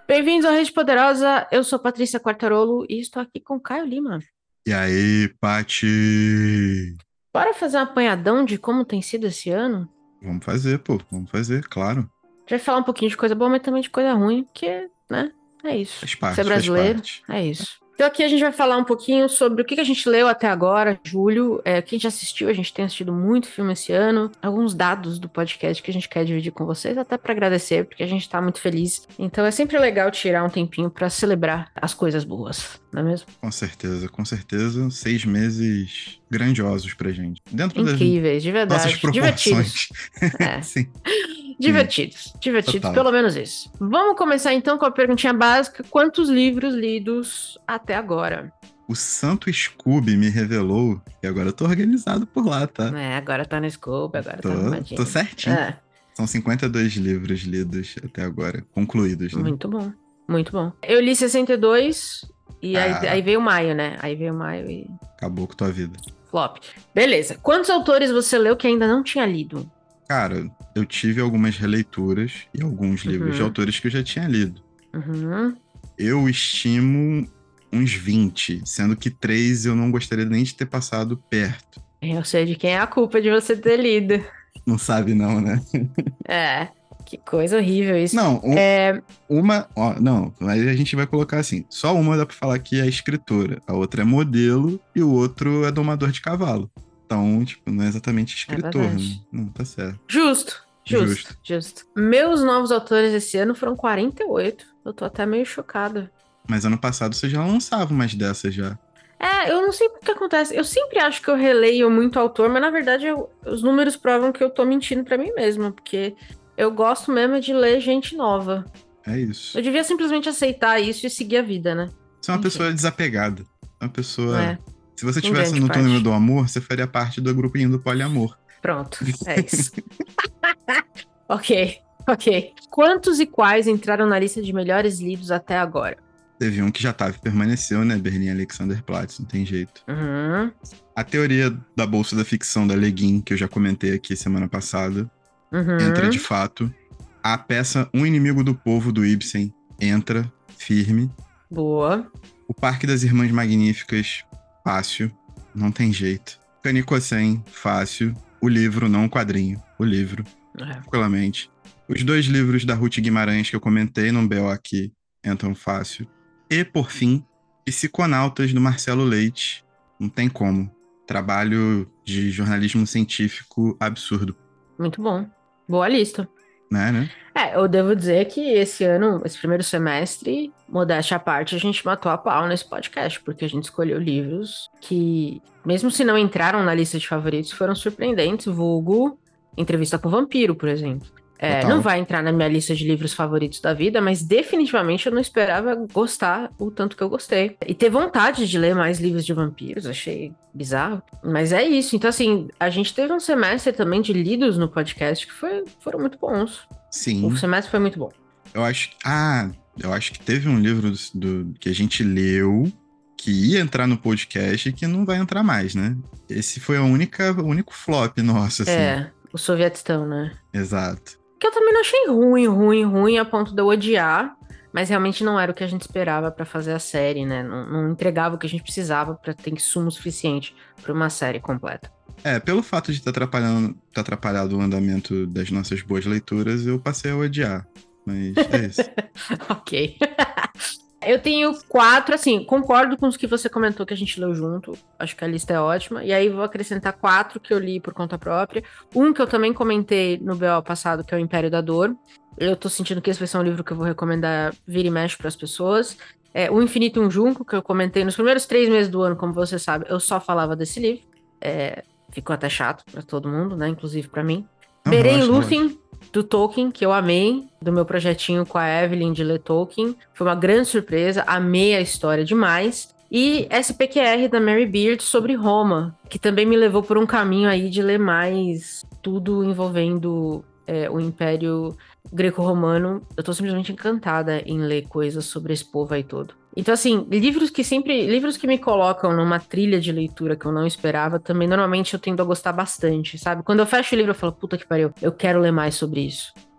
Bem-vindos à Rede Poderosa, eu sou Patrícia Quartarolo e estou aqui com Caio Lima. E aí, Pati? Bora fazer um apanhadão de como tem sido esse ano? Vamos fazer, pô. Vamos fazer, claro. A gente vai falar um pouquinho de coisa boa, mas também de coisa ruim, porque, né, é isso. Faz Ser parte, faz brasileiro, parte. é isso. Então aqui a gente vai falar um pouquinho sobre o que a gente leu até agora, julho, o que a gente assistiu, a gente tem assistido muito filme esse ano, alguns dados do podcast que a gente quer dividir com vocês, até para agradecer, porque a gente tá muito feliz. Então é sempre legal tirar um tempinho para celebrar as coisas boas, não é mesmo? Com certeza, com certeza. 6 meses grandiosos pra gente. Dentro das Incríveis, de nossas verdade. Divertidos. proporções. É. Sim, sim, Divertidos. Divertidos, total. pelo menos isso. Vamos começar então com a perguntinha básica: quantos livros lidos até agora? O Santo Scooby me revelou que agora eu tô organizado por lá, tá? Agora tá no scope, agora tá Tô arrumadinho. certinho. É, São 52 livros lidos até agora, concluídos, né? muito bom. Muito bom. Eu li 62 e aí Ah, veio maio, né? Aí veio maio e acabou com tua vida. flop. Beleza. Quantos autores você leu que ainda não tinha lido? Cara, eu tive algumas releituras e alguns livros de Uhum. autores que eu já tinha lido. Uhum. Eu estimo uns 20, sendo que 3 eu não gostaria nem de ter passado perto. Eu sei de quem é a culpa de você ter lido. Não sabe não, né? É, que coisa horrível isso. Não, É, não, mas a gente vai colocar assim, só uma dá pra falar que é escritora, a outra é modelo e o outro é domador de cavalo. Então, tipo, não é exatamente é escritor, né? verdade. Não, tá certo. Justo, justo, Justo. justo. Meus novos autores esse ano foram 48. Eu tô até meio chocada. Mas ano passado você já lançava umas dessas já. Eu não sei o que acontece. Eu sempre acho que eu releio muito autor, mas na verdade os números provam que eu tô mentindo pra mim mesma, porque eu gosto mesmo de ler gente nova. É isso. Eu devia simplesmente aceitar isso e seguir a vida, né? Você é uma Enfim, pessoa desapegada. Uma pessoa. é, Se você em estivesse grande no túnel parte. do amor, você faria parte do grupinho do poliamor. Pronto, é isso. Ok, ok. Quantos e quais entraram na lista de melhores lidos até agora? Teve um que já tava e permaneceu, né? Berlim Alexander-Platz, não tem jeito. Uhum, A teoria da bolsa da ficção da Leguin, que eu já comentei aqui semana passada, entra de uhum. fato. A peça Um Inimigo do Povo, do Ibsen, entra firme. Boa. O Parque das Irmãs Magníficas, fácil, não tem jeito. Canicossen, fácil. O livro, não o quadrinho, o livro. É, Tranquilamente. Os 2 livros da Ruth Guimarães que eu comentei no BO aqui entram fácil. E, por fim, Psiconautas do Marcelo Leite. Não tem como. Trabalho de jornalismo científico absurdo, muito bom. Boa lista. né? Eu devo dizer que esse ano, esse primeiro semestre, modéstia à parte, a gente matou a pau nesse podcast, porque a gente escolheu livros que, mesmo se não entraram na lista de favoritos, foram surpreendentes, vulgo Entrevista com o Vampiro, por exemplo. Não Total. vai entrar na minha lista de livros favoritos da vida, mas definitivamente eu não esperava gostar o tanto que eu gostei. E ter vontade de ler mais livros de vampiros, achei bizarro. Mas é isso. Então, assim, a gente teve um semestre também de lidos no podcast que foram muito bons. O Sim. semestre foi muito bom. Eu acho. Eu acho que teve um livro que a gente leu que ia entrar no podcast e que não vai entrar mais, né? Esse foi o único flop nosso, assim. O Sovietistão, né? Exato. Que eu também não achei ruim a ponto de eu odiar. Mas realmente não era o que a gente esperava pra fazer a série, né? Não entregava o que a gente precisava pra ter insumo suficiente pra uma série completa. Pelo fato de ter atrapalhado o andamento das nossas boas leituras, eu passei a odiar. Mas é isso. Ok. Eu tenho quatro, assim, concordo com os que você comentou que a gente leu junto. Acho que a lista é ótima. E aí vou acrescentar quatro que eu li por conta própria. Um que eu também comentei no BO passado, que é o Império da Dor. Eu tô sentindo que esse vai ser um livro que eu vou recomendar vira e mexe para as pessoas. O Infinito e um Junco, que eu comentei nos primeiros 3 meses do ano, como você sabe, eu só falava desse livro. Ficou até chato para todo mundo, né? Inclusive para mim. Não, Beren relaxa, relaxa. Lúthien, do Tolkien, que eu amei, do meu projetinho com a Evelyn de ler Tolkien. Foi uma grande surpresa, amei a história demais. E SPQR da Mary Beard sobre Roma, que também me levou por um caminho aí de ler mais tudo envolvendo o Império Greco-Romano. Eu tô simplesmente encantada em ler coisas sobre esse povo aí todo. Então, assim, livros que me colocam numa trilha de leitura que eu não esperava, também normalmente eu tendo a gostar bastante, sabe? Quando eu fecho o livro, eu falo, puta que pariu, eu quero ler mais sobre isso.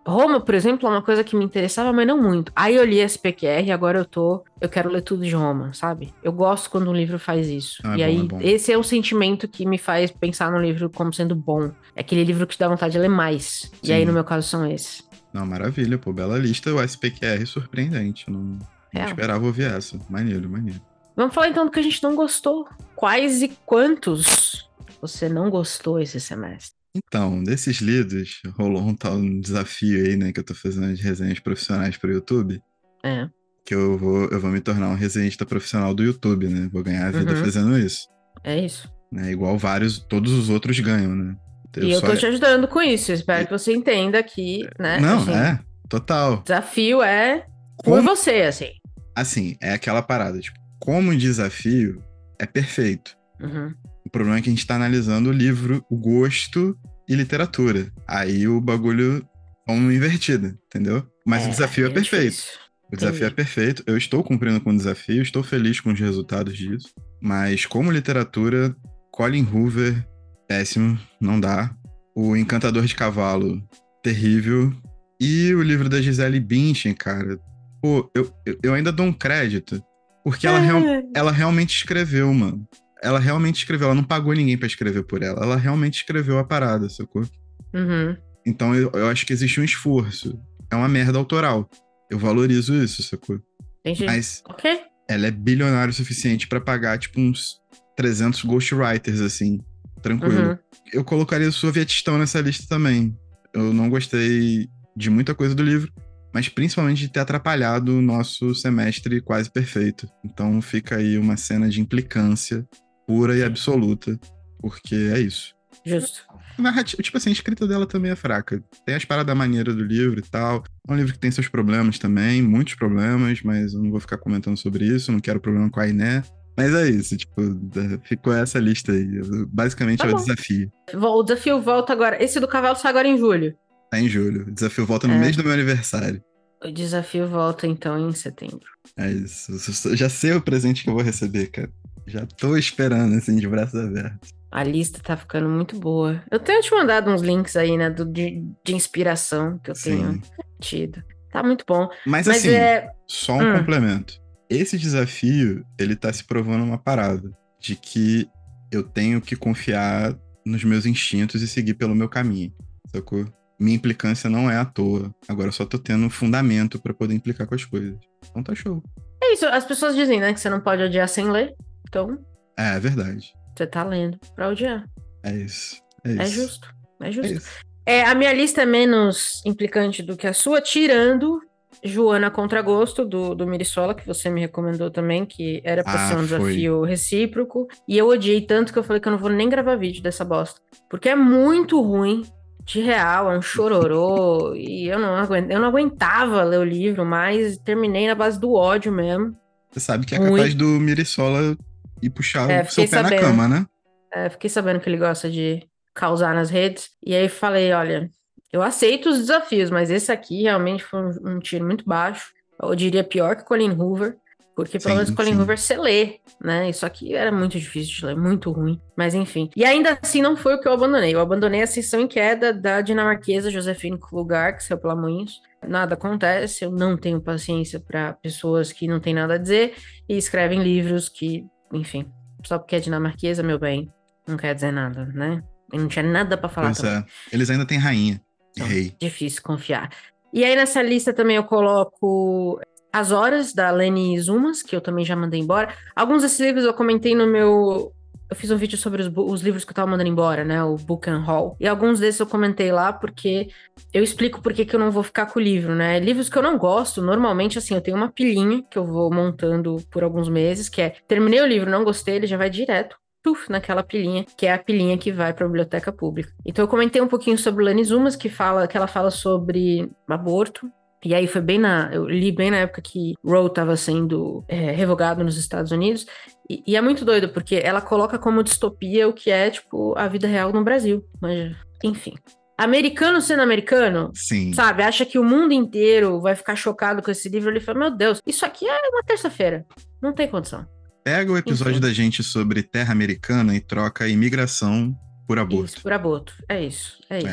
Roma, por exemplo, é uma coisa que me interessava, mas não muito. Aí eu li SPQR e agora eu quero ler tudo de Roma, sabe? Eu gosto quando um livro faz isso. Não, é E bom, é aí, bom. esse é o sentimento que me faz pensar no livro como sendo bom. É aquele livro que te dá vontade de ler mais. E aí, no Sim. meu caso, são esses. Não, maravilha, pô, bela lista. O SPQR surpreendente. Eu não É. esperava ouvir essa. Maneiro, maneiro. Vamos falar então do que a gente não gostou. Quais e quantos você não gostou esse semestre? Então, desses lidos, rolou um tal desafio aí, né, que eu tô fazendo de resenhas profissionais pro YouTube, É. que eu vou me tornar um resenhista profissional do YouTube, né? Vou ganhar a vida Uhum. fazendo isso, É isso. né? Igual todos os outros ganham, né? Eu E eu só... tô te ajudando com isso. Espero que você entenda que, né, Não, assim, total. desafio é por Como, você, assim. assim, é aquela parada, tipo, como desafio, é perfeito. Uhum. O problema é que a gente tá analisando o livro, o gosto e literatura. Aí o bagulho é uma invertida, entendeu? Mas o É, desafio é aí é perfeito. difícil. O desafio é Entendi. perfeito. Eu estou cumprindo com o desafio, estou feliz com os resultados disso. Mas como literatura, Colin Hoover, péssimo, não dá. O Encantador de Cavalo, terrível. E o livro da Gisele Bündchen, cara. Pô, eu ainda dou um crédito. Porque É. ela realmente escreveu, mano. Ela realmente escreveu. Ela não pagou ninguém pra escrever por ela. Ela realmente escreveu a parada, sacou? Uhum. Então eu acho que existe um esforço. É uma merda autoral. Eu valorizo isso, sacou? Entendi. Mas Ok. ela é bilionária o suficiente pra pagar, tipo, uns 300 ghostwriters, assim, tranquilo. Uhum. Eu colocaria o Sovietistão nessa lista também. Eu não gostei de muita coisa do livro, mas principalmente de ter atrapalhado o nosso semestre quase perfeito. Então fica aí uma cena de implicância pura e Sim. absoluta, porque é isso. Justo. Narrativa, tipo assim, a escrita dela também é fraca. Tem as paradas maneiras do livro e tal. É um livro que tem seus problemas também, muitos problemas, mas eu não vou ficar comentando sobre isso, não quero problema com a Iné. Mas é isso, tipo, ficou essa lista aí. Basicamente Tá é o bom. desafio. O desafio volta agora. Esse do cavalo sai agora em julho. Tá em julho. O desafio volta no mês É. do meu aniversário. O desafio volta então em setembro. É isso. Eu já sei o presente que eu vou receber, cara. Já tô esperando, assim, de braços abertos. A lista tá ficando muito boa. Eu tenho te mandado uns links aí, né, de inspiração que eu tenho Sim. tido. Tá muito bom. Mas Mas assim, é. só um Hum, complemento. Esse desafio, ele tá se provando uma parada. De que eu tenho que confiar nos meus instintos e seguir pelo meu caminho. Sacou? Minha implicância não é à toa. Agora eu só tô tendo um fundamento pra poder implicar com as coisas. Então tá show. é isso. As pessoas dizem, né, que você não pode odiar sem ler. Então, É verdade. você tá lendo pra odiar. É isso. É É isso. justo. É É justo. isso. É, a minha lista é menos implicante do que a sua, tirando Joana Contragosto, do Mirisola, que você me recomendou também, que era pra ser Ah, um foi. desafio recíproco. E eu odiei tanto que eu falei que eu não vou nem gravar vídeo dessa bosta. Porque é muito ruim, de real, é um chororô. E eu não aguentava ler o livro, mas terminei na base do ódio mesmo. Você sabe que é capaz Ruim. do Mirisola ir puxar É, o seu pé na cama, né? fiquei sabendo que ele gosta de causar nas redes. E aí falei, olha, eu aceito os desafios, mas esse aqui realmente foi um tiro muito baixo. Eu diria pior que Colin Hoover, porque pelo menos Sim, Colin sim. Hoover você lê, né? Isso aqui era muito difícil de ler, muito ruim. Mas enfim. E ainda assim não foi o que eu abandonei. Eu abandonei a Ascensão em Queda da dinamarquesa Josephine Klugar, que saiu pela Moinhos. Nada acontece, eu não tenho paciência para pessoas que não têm nada a dizer e escrevem livros que, enfim, só porque é dinamarquesa, meu bem, não quer dizer nada, né? E não tinha nada pra falar Pois também. é. Eles ainda têm rainha e Então, rei. difícil confiar. E aí nessa lista também eu coloco As Horas, da Leni Zumas, que eu também já mandei embora. Alguns desses livros eu comentei no meu... Eu fiz um vídeo sobre os livros que eu tava mandando embora, né? O Book and Haul. E alguns desses eu comentei lá porque eu explico por que que eu não vou ficar com o livro, né? Livros que eu não gosto, normalmente, assim, eu tenho uma pilhinha que eu vou montando por alguns meses, que é, terminei o livro, não gostei, ele já vai direto naquela pilhinha, que é a pilhinha que vai para a biblioteca pública. Então eu comentei um pouquinho sobre Leni Zumas, que ela fala sobre aborto. E aí foi eu li bem na época que Roe estava sendo revogado nos Estados Unidos. E é muito doido, porque ela coloca como distopia o que é, tipo, a vida real no Brasil. Mas, enfim. Americano sendo americano, Sim. sabe? Acha que o mundo inteiro vai ficar chocado com esse livro. Ele fala, meu Deus, isso aqui é uma terça-feira. Não tem condição. Pega o episódio Enfim. da gente sobre terra americana e troca imigração por Isso, aborto. por aborto. É isso, é É. isso.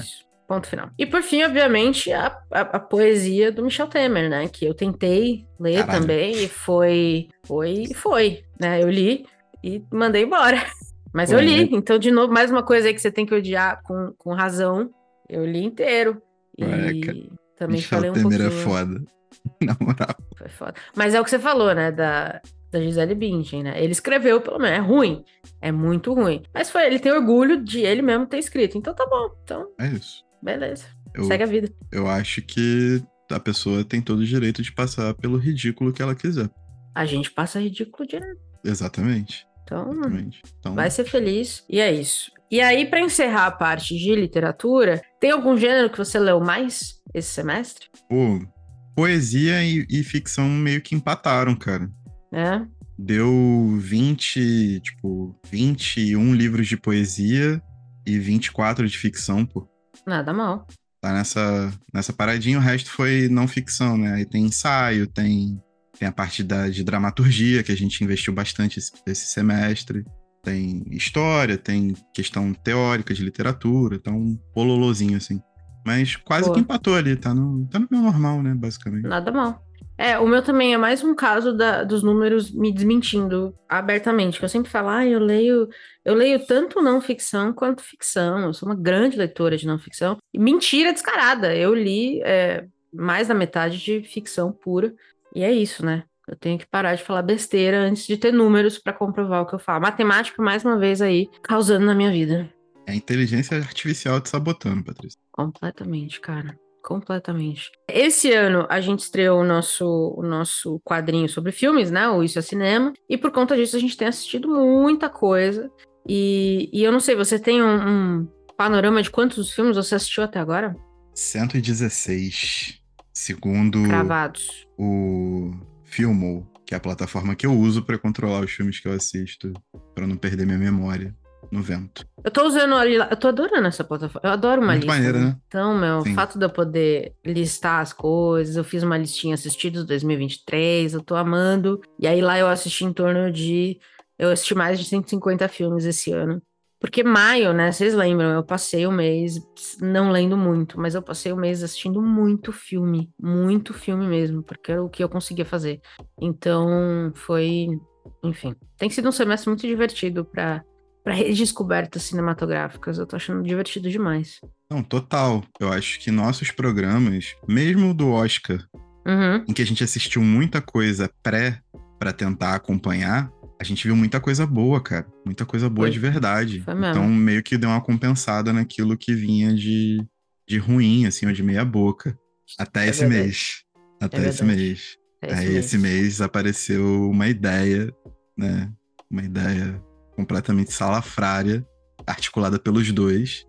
Ponto final. E por fim, obviamente, a poesia do Michel Temer, né? Que eu tentei ler Caralho. também e foi, né? Eu li e mandei embora. Mas eu li. Ué, Então, de novo, mais uma coisa aí que você tem que odiar com razão. Eu li inteiro. cara. E também Michel falei um Temer é pouquinho. foda. Na moral. Foi foda. Mas é o que você falou, né? Da Gisele Bündchen, né? Ele escreveu, pelo menos. É ruim. É muito ruim. Mas ele tem orgulho de ele mesmo ter escrito. Então tá bom. Então, É isso. beleza. Eu, Segue a vida. eu acho que a pessoa tem todo o direito de passar pelo ridículo que ela quiser. A gente passa ridículo direto. Exatamente. Então, Exatamente. vai Então, ser feliz. E é isso. E aí, pra encerrar a parte de literatura, tem algum gênero que você leu mais esse semestre? pô, poesia e ficção meio que empataram, cara. É? Deu 21 livros de poesia e 24 de ficção, pô. Nada mal. Tá nessa paradinha, o resto foi não ficção, né? Aí tem ensaio, tem a parte de dramaturgia, que a gente investiu bastante esse semestre. Tem história, tem questão teórica de literatura, então um pololozinho, assim. Mas quase que Boa. empatou ali, tá no meu normal, né, basicamente. Nada mal. É, o meu também é mais um caso dos números me desmentindo abertamente. Que eu sempre falo, eu leio tanto não ficção quanto ficção. Eu sou uma grande leitora de não ficção. E mentira descarada. Eu li mais da metade de ficção pura. E é isso, né? Eu tenho que parar de falar besteira antes de ter números para comprovar o que eu falo. Matemática, mais uma vez aí, causando na minha vida. É a inteligência artificial te sabotando, Patrícia. Completamente, cara. Completamente. Esse ano a gente estreou o nosso quadrinho sobre filmes, né? O Isso é Cinema. E por conta disso a gente tem assistido muita coisa. E eu não sei, você tem um panorama de quantos filmes você assistiu até agora? 116, segundo Cravados. o Filmou, que é a plataforma que eu uso para controlar os filmes que eu assisto, para não perder minha memória no vento. Eu tô usando ali, eu tô adorando essa plataforma. Eu adoro uma Muito lista, maneira, né? né? Então, o Sim. fato de eu poder listar as coisas, eu fiz uma listinha assistidos 2023, eu tô amando. E aí lá eu assisti em torno de. Eu assisti mais de 150 filmes esse ano. Porque maio, né? Vocês lembram, eu passei o mês não lendo muito, mas eu passei o mês assistindo muito filme mesmo, porque era o que eu conseguia fazer. Então, foi. Enfim, tem sido um semestre muito divertido para redescobertas cinematográficas. Eu tô achando divertido demais. Não, total. Eu acho que nossos programas, mesmo do Oscar, Uhum, em que a gente assistiu muita coisa pré para tentar acompanhar, a gente viu muita coisa boa, cara. Muita coisa boa de foi, verdade. foi Então, mesmo. meio que deu uma compensada naquilo que vinha de ruim, assim, ou de meia boca. Até É esse verdade, mês. é Até esse verdade. mês. É esse Aí, esse mês. mês apareceu uma ideia, né? Uma ideia completamente salafrária, articulada pelos dois,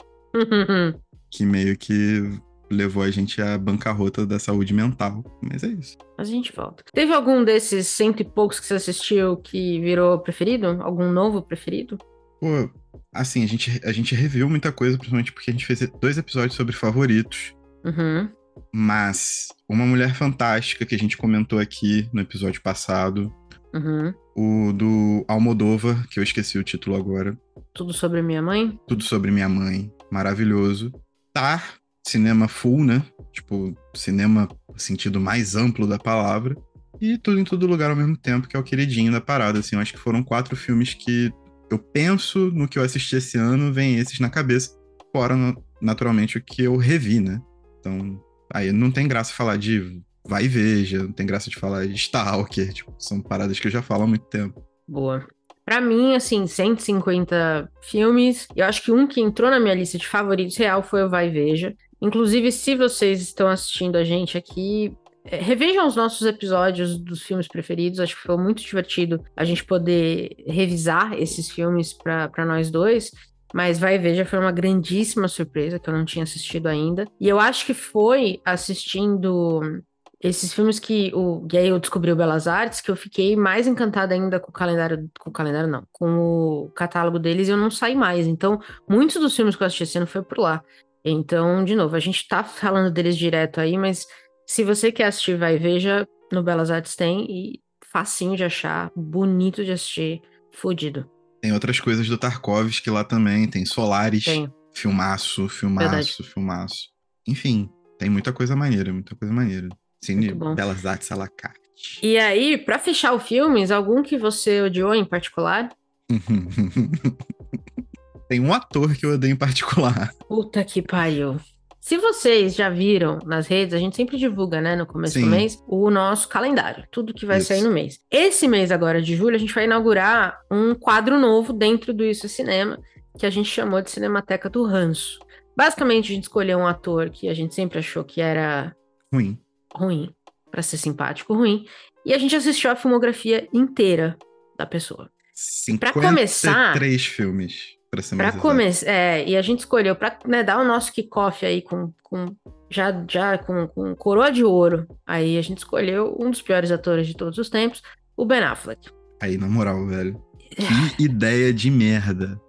que meio que levou a gente à bancarrota da saúde mental. Mas é isso. A gente volta. Teve algum desses cento e poucos que você assistiu que virou preferido? Algum novo preferido? Pô, assim, a gente reviu muita coisa, principalmente porque a gente fez 2 episódios sobre favoritos. Uhum, Mas Uma Mulher Fantástica, que a gente comentou aqui no episódio passado. uhum. O do Almodóvar, que eu esqueci o título agora. Tudo sobre minha mãe? Tudo sobre minha mãe. Maravilhoso. Tar, cinema full, né? Tipo, cinema no sentido mais amplo da palavra. E Tudo em Todo Lugar ao mesmo tempo, que é o queridinho da parada, assim. Eu acho que foram 4 filmes que eu penso no que eu assisti esse ano, vem esses na cabeça. Fora, naturalmente, o que eu revi, né? Então, aí não tem graça falar de Vai e Veja, não tem graça de falar de Stalker, tipo, são paradas que eu já falo há muito tempo. Boa. Pra mim, assim, 150 filmes. Eu acho que um que entrou na minha lista de favoritos real foi o Vai e Veja. Inclusive, se vocês estão assistindo a gente aqui, revejam os nossos episódios dos filmes preferidos. Acho que foi muito divertido a gente poder revisar esses filmes pra nós dois. Mas Vai e Veja foi uma grandíssima surpresa que eu não tinha assistido ainda. E eu acho que foi assistindo esses filmes e aí eu descobri o Belas Artes, que eu fiquei mais encantada ainda com o calendário não, com o catálogo deles e eu não saí mais. Então, muitos dos filmes que eu assisti esse ano foi por lá. Então, de novo, a gente tá falando deles direto aí, mas se você quer assistir, vai e veja, no Belas Artes tem e facinho de achar, bonito de assistir, fodido. Tem outras coisas do Tarkovsky lá também, tem Solaris, Tem. Filmaço, Verdade. filmaço, filmaço. Enfim, tem muita coisa maneira, muita coisa maneira. Muito Cine bom. Belas Artes à la carte. E aí, pra fechar o filmes, algum que você odiou em particular? Tem um ator que eu odeio em particular. Puta que pariu. Se vocês já viram nas redes, a gente sempre divulga, né, no começo do Sim, mês, o nosso calendário, tudo que vai sair isso. no mês. Esse mês agora de julho, a gente vai inaugurar um quadro novo dentro do Isso é Cinema, que a gente chamou de Cinemateca do Ranço. Basicamente, a gente escolheu um ator que a gente sempre achou que era Ruim. ruim, pra ser simpático, ruim, e a gente assistiu a filmografia inteira da pessoa. E pra começar, 53 filmes, pra ser para mais exato. começar, e a gente escolheu para, né, dar o nosso kickoff aí com coroa de ouro. Aí a gente escolheu um dos piores atores de todos os tempos, o Ben Affleck. Aí, na moral, velho. Que ideia de merda.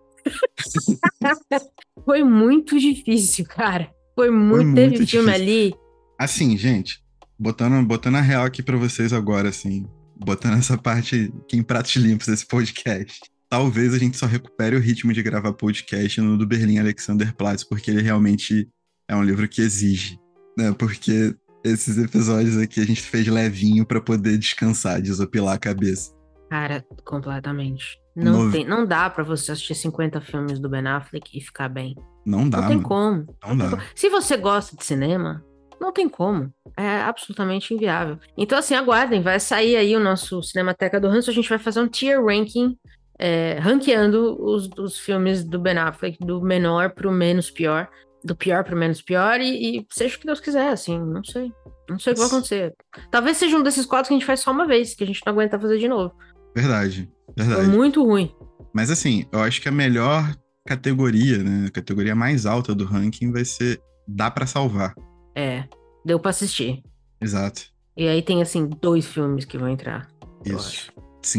Foi muito difícil, cara. Foi Foi muito. Teve muito filme difícil. ali. Assim, gente, botando a real aqui pra vocês agora, assim, botando essa parte aqui em pratos limpos desse podcast. Talvez a gente só recupere o ritmo de gravar podcast no do Berlim Alexanderplatz, porque ele realmente é um livro que exige, né? Porque esses episódios aqui a gente fez levinho pra poder descansar, desopilar a cabeça. Cara, completamente. Não No- tem, não dá pra você assistir 50 filmes do Ben Affleck e ficar bem. Não Não dá, tem mano. como. Não Não tem como. dá. Se você gosta de cinema, não tem como. É absolutamente inviável. Então, assim, aguardem. Vai sair aí o nosso Cinemateca do Ranço. A gente vai fazer um tier ranking, ranqueando os filmes do Ben Affleck, do menor pro menos pior. Do pior pro menos pior. E seja o que Deus quiser, assim. Não sei. Não sei o que vai acontecer. Talvez seja um desses quadros que a gente faz só uma vez, que a gente não aguenta fazer de novo. Verdade, Foi verdade. muito ruim. Mas assim, eu acho que a melhor categoria, né? A categoria mais alta do ranking vai ser Dá pra Salvar. É. Deu pra assistir. Exato. E aí tem, assim, 2 filmes que vão entrar, eu Isso. acho.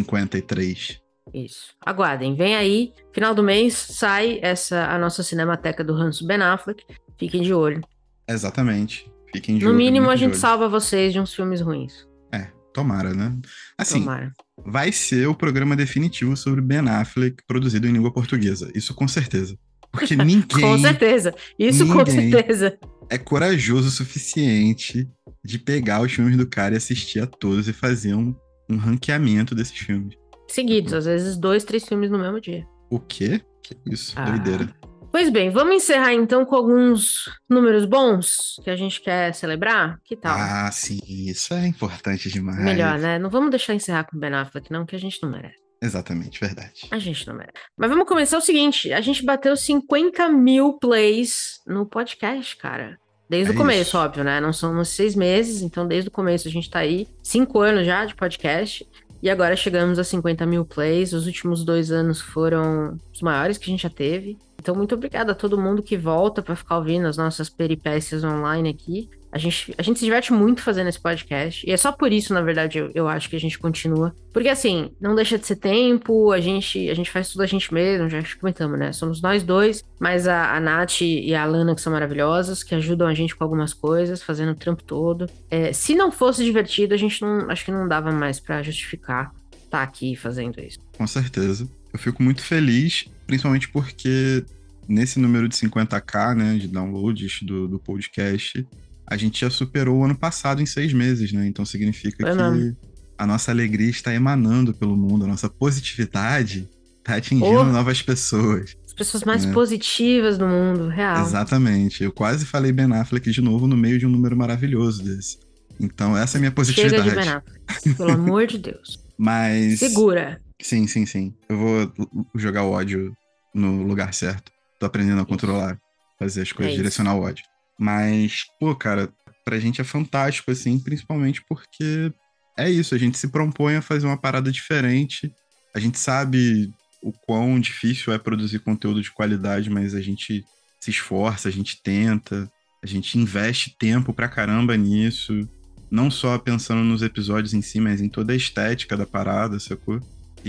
53. Isso. Aguardem, vem aí. Final do mês sai a nossa Cinemateca do Hans Ben Affleck. Fiquem de olho. Exatamente. Fiquem de No olho, mínimo, a muito de gente olho. salva vocês de uns filmes ruins. É, tomara, né? Assim, Tomara. vai ser o programa definitivo sobre Ben Affleck produzido em língua portuguesa. Isso com certeza. Porque Com ninguém, certeza. Isso com ninguém certeza. é corajoso o suficiente de pegar os filmes do cara e assistir a todos e fazer um ranqueamento desses filmes. Seguidos, às vezes 2, 3 filmes no mesmo dia. O quê? Que isso? Ah. Doideira. Pois bem, vamos encerrar então com alguns números bons que a gente quer celebrar? Que tal? Ah, sim, isso é importante demais. Melhor, né? Não vamos deixar encerrar com Ben Affleck, não, que a gente não merece. Exatamente, verdade. A gente não merece. Mas vamos começar o seguinte: a gente bateu 50 mil plays no podcast, cara. Desde É o começo, isso. óbvio, né? Não são uns 6 meses, então desde o começo a gente tá aí. 5 anos já de podcast. E agora chegamos a 50 mil plays. Os últimos 2 anos foram os maiores que a gente já teve. Então, muito obrigada a todo mundo que volta pra ficar ouvindo as nossas peripécias online aqui. A gente se diverte muito fazendo esse podcast. E é só por isso, na verdade, eu acho que a gente continua. Porque, assim, não deixa de ser tempo, a gente faz tudo a gente mesmo, já comentamos, né? Somos nós dois, mas a Nath e a Alana, que são maravilhosas, que ajudam a gente com algumas coisas, fazendo o trampo todo. Se não fosse divertido, a gente não, acho que não dava mais pra justificar estar aqui fazendo isso. Com certeza. Eu fico muito feliz, principalmente porque nesse número de 50k, né, de downloads do podcast, a gente já superou o ano passado em 6 meses, né? Então significa Foi que mesmo. a nossa alegria está emanando pelo mundo, a nossa positividade está atingindo novas pessoas. As pessoas mais né? positivas do mundo, real. Exatamente. Eu quase falei Ben Affleck de novo no meio de um número maravilhoso desse. Então, essa é a minha Chega positividade. de Ben Affleck, pelo amor de Deus. Mas. Segura. Sim, sim, sim. Eu vou jogar o ódio no lugar certo. Tô aprendendo a controlar, fazer as coisas, direcionar o ódio. Mas, pô, cara, pra gente é fantástico, assim, principalmente porque é isso, a gente se propõe a fazer uma parada diferente. A gente sabe o quão difícil é produzir conteúdo de qualidade, mas a gente se esforça, a gente tenta, a gente investe tempo pra caramba nisso. Não só pensando nos episódios em si, mas em toda a estética da parada, sacou?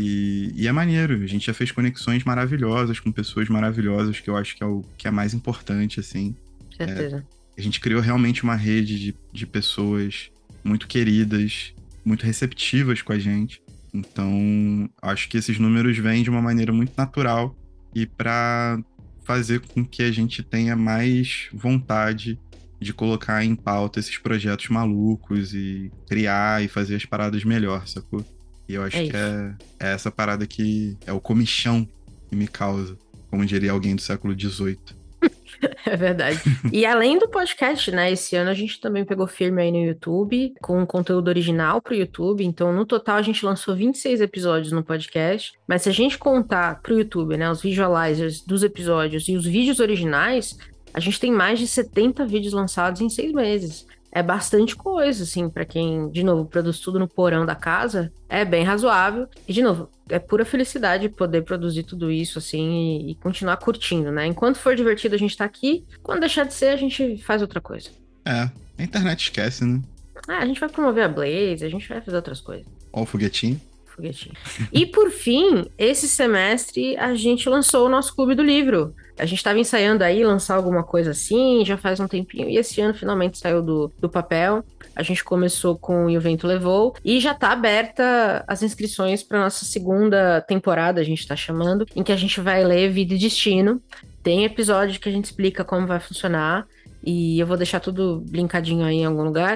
E é maneiro, a gente já fez conexões maravilhosas com pessoas maravilhosas, que eu acho que é o que é mais importante, assim. Certeza. A gente criou realmente uma rede de pessoas muito queridas, muito receptivas com a gente. Então, acho que esses números vêm de uma maneira muito natural e para fazer com que a gente tenha mais vontade de colocar em pauta esses projetos malucos e criar e fazer as paradas melhor, sacou? E eu acho que é essa parada que é o comichão que me causa, como diria alguém do século XVIII. É verdade. E além do podcast, né? Esse ano a gente também pegou firme aí no YouTube, com conteúdo original pro YouTube. Então, no total, a gente lançou 26 episódios no podcast. Mas se a gente contar pro YouTube, né? Os visualizers dos episódios e os vídeos originais, a gente tem mais de 70 vídeos lançados em 6 meses. É bastante coisa, assim, pra quem, de novo, produz tudo no porão da casa. É bem razoável. E, de novo, é pura felicidade poder produzir tudo isso, assim, e continuar curtindo, né? Enquanto for divertido, a gente tá aqui. Quando deixar de ser, a gente faz outra coisa. A internet esquece, né? A gente vai promover a Blaze, a gente vai fazer outras coisas. Ó o foguetinho. E por fim, esse semestre a gente lançou o nosso Clube do Livro. A gente estava ensaiando aí lançar alguma coisa assim, já faz um tempinho, e esse ano finalmente saiu do papel. A gente começou com E o Vento Levou, e já está aberta as inscrições para nossa segunda temporada, a gente está chamando, em que a gente vai ler Vida e Destino. Tem episódio que a gente explica como vai funcionar. E eu vou deixar tudo linkadinho aí em algum lugar.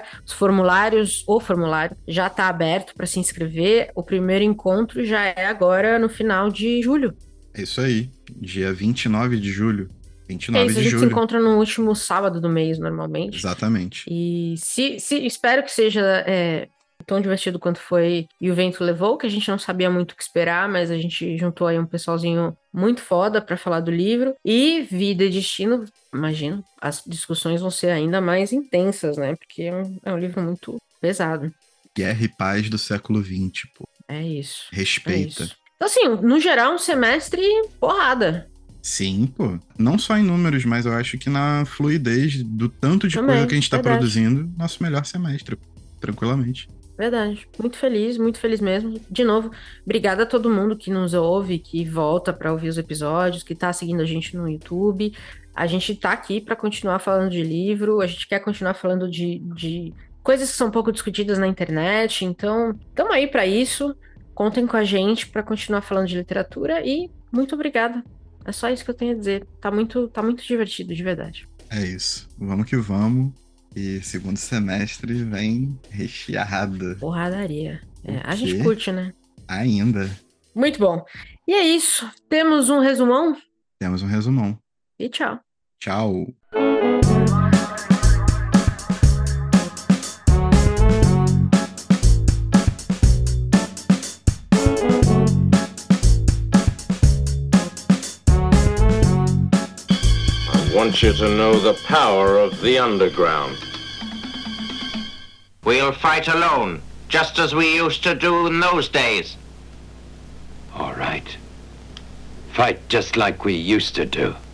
O formulário já está aberto para se inscrever. O primeiro encontro já é agora no final de julho. É isso aí, dia 29 de julho. 29 é isso, de a gente julho. se encontra no último sábado do mês, normalmente. Exatamente. E espero que seja tão divertido quanto foi E o Vento Levou, que a gente não sabia muito o que esperar, mas a gente juntou aí um pessoalzinho muito foda para falar do livro. E Vida e Destino, imagino, as discussões vão ser ainda mais intensas, né? Porque é um livro muito pesado. Guerra e Paz do século XX, pô. É isso. Respeita. É isso. Então, assim, no geral, um semestre porrada. Sim, pô. Não só em números, mas eu acho que na fluidez do tanto de coisa que a gente tá produzindo, nosso melhor semestre, tranquilamente. Verdade. Muito feliz mesmo. De novo, obrigada a todo mundo que nos ouve, que volta para ouvir os episódios, que tá seguindo a gente no YouTube. A gente tá aqui para continuar falando de livro, a gente quer continuar falando de coisas que são pouco discutidas na internet. Então, estamos aí para isso. Contem com a gente para continuar falando de literatura e muito obrigada. É só isso que eu tenho a dizer. Tá muito divertido, de verdade. É isso. Vamos que vamos. E segundo semestre vem recheada. Porradaria. A gente curte, né? Ainda. Muito bom. E é isso. Temos um resumão? Temos um resumão. E tchau. Tchau. I want you to know the power of the underground. We'll fight alone, just as we used to do in those days. All right. Fight just like we used to do.